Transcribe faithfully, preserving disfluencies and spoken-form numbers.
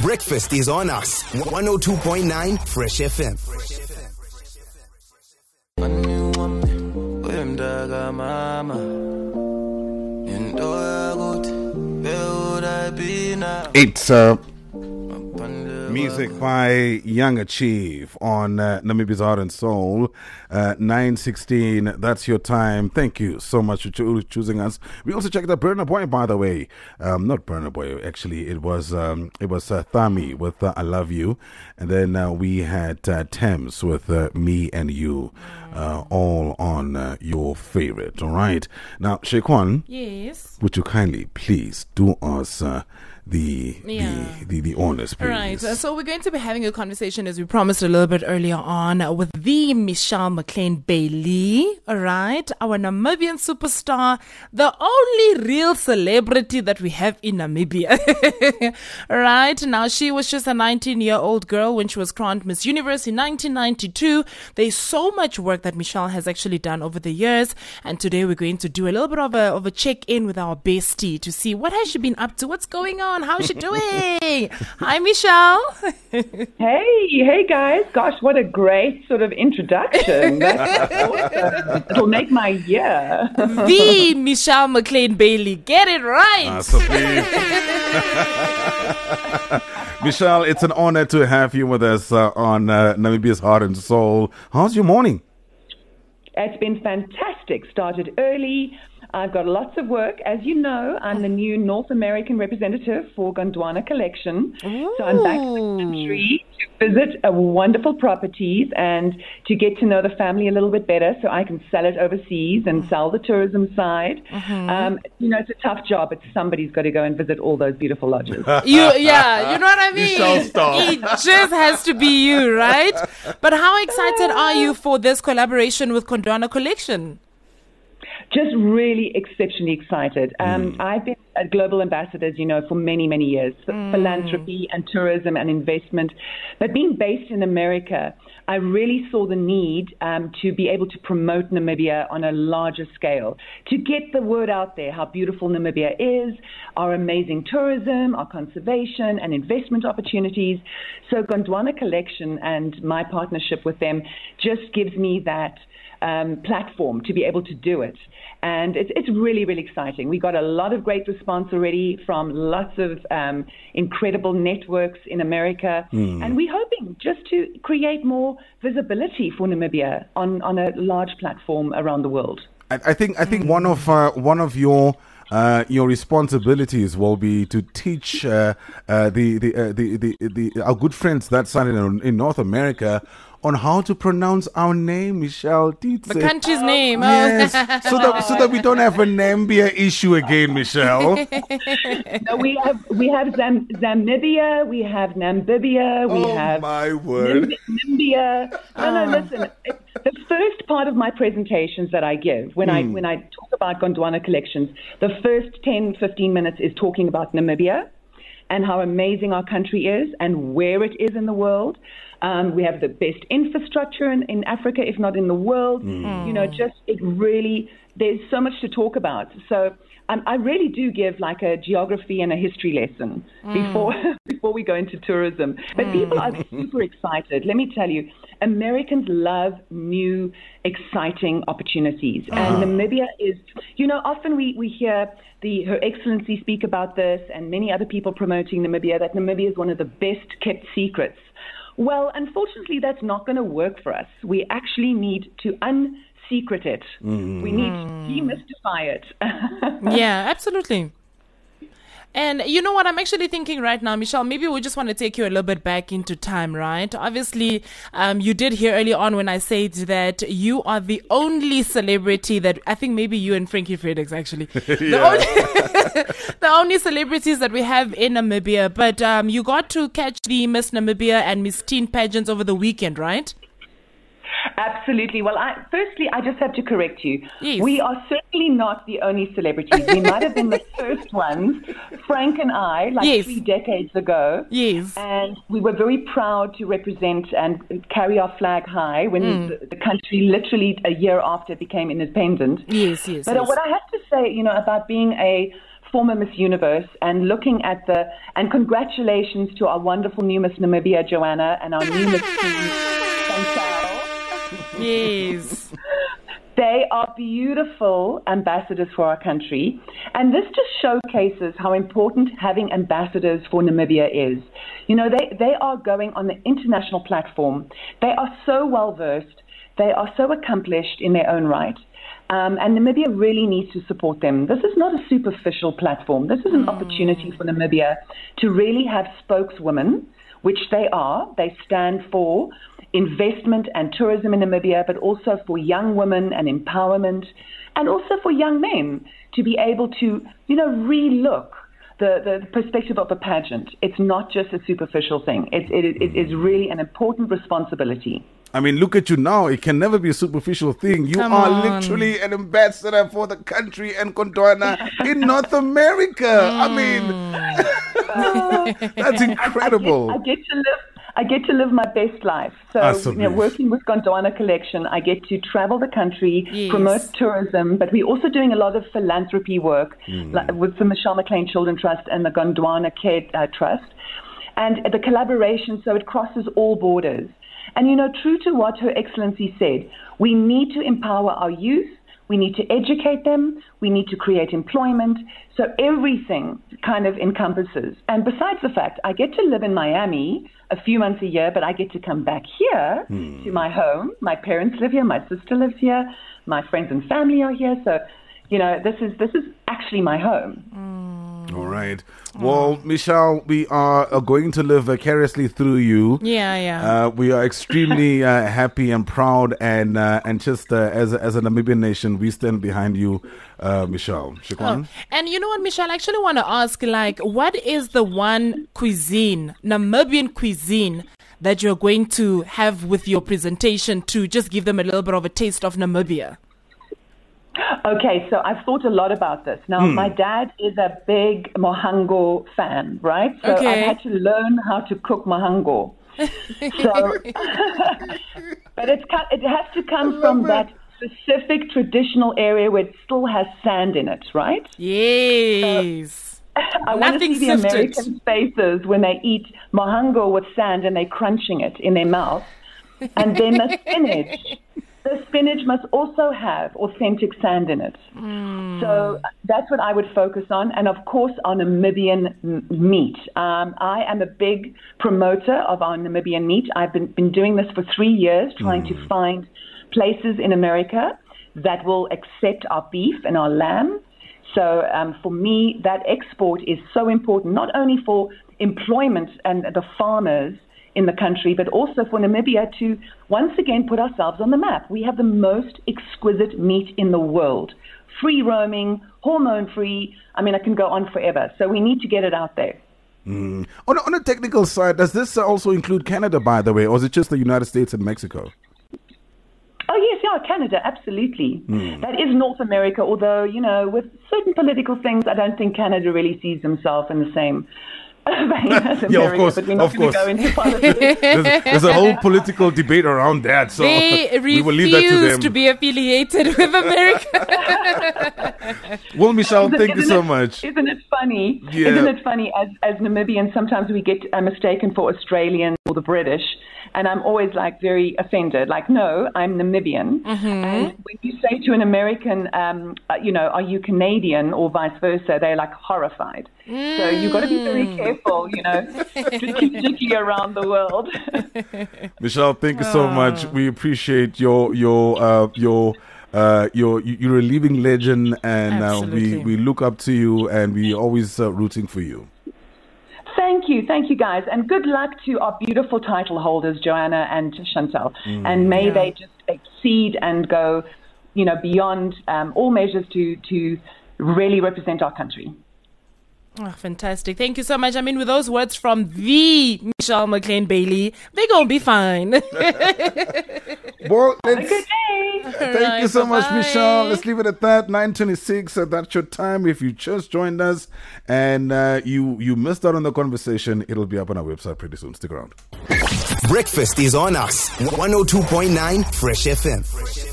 Breakfast is on us. one oh two point nine Fresh F M. It's uh, music by Young Achieve on uh, Namibia's Heart and Soul. Uh, nine sixteen, that's your time. Thank you so much for cho- choosing us. We also checked out Burna Boy, by the way. Um, not Burna Boy, actually. It was um, it was uh, Thami with uh, I Love You. And then uh, we had uh, Thames with uh, Me and You. Uh, all on uh, your favorite, all right? Now, Shequan. Yes. Would you kindly please do us uh, the, Yeah. the the the honors, please? Right. Uh, so we're going to be having a conversation, as we promised a little bit earlier on, uh, with the Michelle McLean Bailey. All right, our Namibian superstar, the only real celebrity that we have in Namibia. All right. Now, she was just a nineteen-year-old girl when she was crowned Miss Universe in nineteen ninety-two. There's so much work that Michelle has actually done over the years, and today we're going to do a little bit of a of a check-in with our bestie to see what has she been up to, what's going on, how's she doing. Hi, Michelle. Hey, hey guys. Gosh, what a great sort of introduction. That's awesome. It'll make my year. The Michelle McLean Bailey. Get it right. Ah, so please. Michelle, it's an honor to have you with us uh, on uh, Namibia's Heart and Soul. How's your morning? It's been fantastic. Started early. I've got lots of work. As you know, I'm the new North American representative for Gondwana Collection. Ooh. So I'm back to the country to visit a wonderful properties and to get to know the family a little bit better so I can sell it overseas and sell the tourism side. Mm-hmm. Um, you know, it's a tough job, but somebody's got to go and visit all those beautiful lodges. You, yeah, you know what I mean? Michelle, stop. It just has to be you, right? But how excited are you for this collaboration with Gondwana Collection? Just really exceptionally excited. Um, mm. I've been a global ambassador, as you know, for many, many years, for mm. philanthropy and tourism and investment. But being based in America, I really saw the need um, to be able to promote Namibia on a larger scale, to get the word out there how beautiful Namibia is, our amazing tourism, our conservation and investment opportunities. So Gondwana Collection and my partnership with them just gives me that Um, platform to be able to do it. And it's, it's really, really exciting. We got a lot of great response already from lots of um, incredible networks in America. Mm. And we're hoping just to create more visibility for Namibia on, on a large platform around the world. I, I think I think one of uh, one of your Uh, your responsibilities will be to teach uh, uh, the the, uh, the the the our good friends that side in, in North America on how to pronounce our name, Michelle. The country's oh, name. Yes, so that so that we don't have a Nambia issue again, Michelle. No, we have we have Zam- Zamibia, we have Namibia, we oh, have my word. Nim- Nambia. No, no, listen. It, the first part of my presentations that I give when mm. I when I talk about Gondwana Collections, the first ten, fifteen minutes is talking about Namibia and how amazing our country is and where it is in the world. Um, we have the best infrastructure in, in Africa, if not in the world. Mm. You know, just it really, there's so much to talk about. So um, I really do give like a geography and a history lesson mm. before before we go into tourism. But mm. people are super excited. Let me tell you, Americans love new, exciting opportunities. Uh-huh. And Namibia is, you know, often we, we hear the Her Excellency speak about this and many other people promoting Namibia, that Namibia is one of the best kept secrets. Well, unfortunately, that's not going to work for us. We actually need to unsecret it. Mm. We need to demystify it. Yeah, absolutely. And you know what I'm actually thinking right now, Michelle, maybe we just want to take you a little bit back into time, right? Obviously, um, you did hear early on when I said that you are the only celebrity that, I think maybe you and Frankie Fredericks actually, the, only, the only celebrities that we have in Namibia. But um, you got to catch the Miss Namibia and Miss Teen pageants over the weekend, right? Absolutely. Well, I, firstly, I just have to correct you. Yes. We are certainly not the only celebrities. We might have been the first ones, Frank and I, like yes. three decades ago. Yes. And we were very proud to represent and carry our flag high when mm. the, the country literally a year after became independent. Yes, yes. But yes. what I have to say, you know, about being a former Miss Universe and looking at the, and congratulations to our wonderful new Miss Namibia, Joanna, and our new Miss Queen, Chantal. Yes. They are beautiful ambassadors for our country. And this just showcases how important having ambassadors for Namibia is. You know, they, they are going on the international platform. They are so well versed. They are so accomplished in their own right. Um, and Namibia really needs to support them. This is not a superficial platform. This is an mm. opportunity for Namibia to really have spokeswomen, which they are. They stand for investment and tourism in Namibia, but also for young women and empowerment, and also for young men to be able to, you know, re-look the, the perspective of a pageant. It's not just a superficial thing. It, it, it is really an important responsibility. I mean, look at you now. It can never be a superficial thing. You Come are on. literally an ambassador for the country and Gondwana in North America. Mm. I mean, that's incredible. I get, I get to live. I get to live my best life. So, you know, working with Gondwana Collection, I get to travel the country, yes. promote tourism, but we're also doing a lot of philanthropy work Mm. like with the Michelle McLean Children Trust and the Gondwana Care uh, Trust. And the collaboration, so it crosses all borders. And, you know, true to what Her Excellency said, we need to empower our youth. We need to educate them. We need to create employment. So everything kind of encompasses. And besides the fact, I get to live in Miami a few months a year, but I get to come back here Hmm. to my home. My parents live here. My sister lives here. My friends and family are here. So, you know, this is this is actually my home. All right. Well, Michelle, we are uh, going to live vicariously through you. Yeah, yeah. Uh, we are extremely uh, happy and proud, and uh, and just uh, as a, as a Namibian nation, we stand behind you, uh, Michelle. Shikwan? Oh, and you know what, Michelle? I actually want to ask, like, what is the one cuisine, Namibian cuisine, that you're going to have with your presentation to just give them a little bit of a taste of Namibia? Okay, so I've thought a lot about this. Now, Hmm. my dad is a big mohango fan, right? So Okay. I've had to learn how to cook mohango. So, but it's co- it has to come from it. that specific traditional area where it still has sand in it, right? Yes. I want to Nothing see the sifted. American faces when they eat mohango with sand and they're crunching it in their mouth. And then the spinach. The spinach must also have authentic sand in it. Mm. So that's what I would focus on. And, of course, our Namibian m- meat. Um, I am a big promoter of our Namibian meat. I've been, been doing this for three years, trying to find places in America that will accept our beef and our lamb. So um, for me, that export is so important, not only for employment and the farmers in the country, but also for Namibia to once again put ourselves on the map. We have the most exquisite meat in the world. Free roaming, hormone free. I mean, I can go on forever. So we need to get it out there. Mm. On, a- on a technical side, does this also include Canada, by the way, or is it just the United States and Mexico? Oh, yes, yeah, Canada, absolutely. That is North America, although, you know, with certain political things, I don't think Canada really sees themselves in the same vein as America, Yeah, of course, but we're not of going to course. go into politics. There's, there's a whole political debate around that, so They we will leave that to refuse them. to be affiliated with America. Well, Michelle, Isn't- thank you isn't so it- much. Isn't it funny? Yeah. Isn't it funny? As as Namibians, sometimes we get uh, mistaken for Australian or the British, and I'm always like very offended. Like, no, I'm Namibian. And when you say to an American, um, uh, you know, are you Canadian or vice versa, they're like horrified. So you've got to be very careful, you know, strategically around the world. Michelle, thank you so much. We appreciate your your uh, your. Uh, you're you're a living legend, and uh, we Absolutely. we look up to you, and we always uh, rooting for you. Thank you. Thank you, guys. And good luck to our beautiful title holders, Joanna and Chantal. And may Yeah. they just exceed and go, you know, beyond um, all measures to, to really represent our country. Oh, fantastic. Thank you so much. I mean, with those words from the Michelle McLean Bailey, they're going to be fine. Well, Have a let's, good day. thank Right, you so much, bye-bye. Michelle. Let's leave it at that. nine twenty-six. Uh, that's your time. If you just joined us and uh, you you missed out on the conversation, it'll be up on our website pretty soon. Stick around. Breakfast is on us. one oh two point nine Fresh F M.